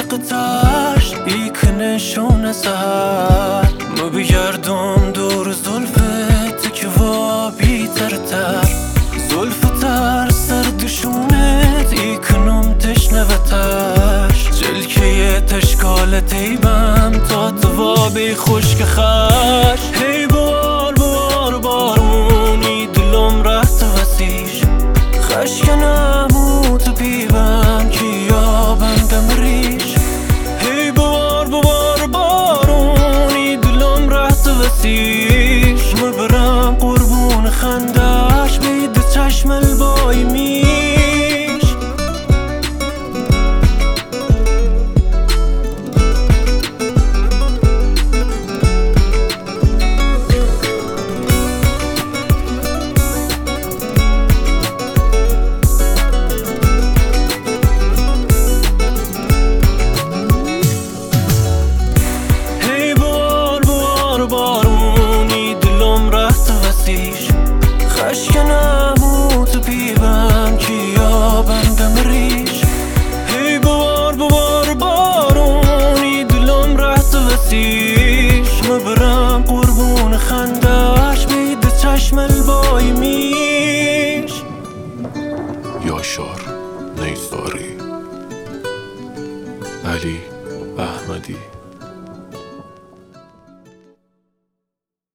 قطعش نشون سهر ما بگردم دور زلفت که وا بیترتر زلفتر سر دشونت کنم تشنوتش جلکه تشکال تیبم تا توابی خشک خش هی بار بار بارونی دلم رفت وسیش خشکنم و تو پیبم که یابم دمریش هی بار بار بارونی دلم رفت وسیش مبرم قربون خندش بید چشم البای میش بارونی دلم رفت وسیش خشکن